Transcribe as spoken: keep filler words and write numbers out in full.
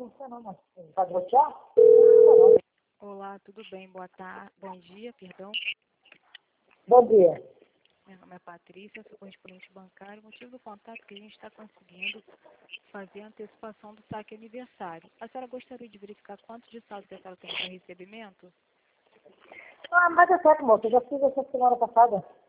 não sei não, mas pode bloquear? Olá, tudo bem? Boa tarde. Bom dia, perdão. Bom dia. Meu nome é Patrícia, sou correspondente bancário. O motivo do contato é que a gente está conseguindo fazer a antecipação do saque aniversário. A senhora gostaria de verificar quanto de saldo que a senhora tem para recebimento? Ah, mas é certo, moça, eu já fiz essa semana passada.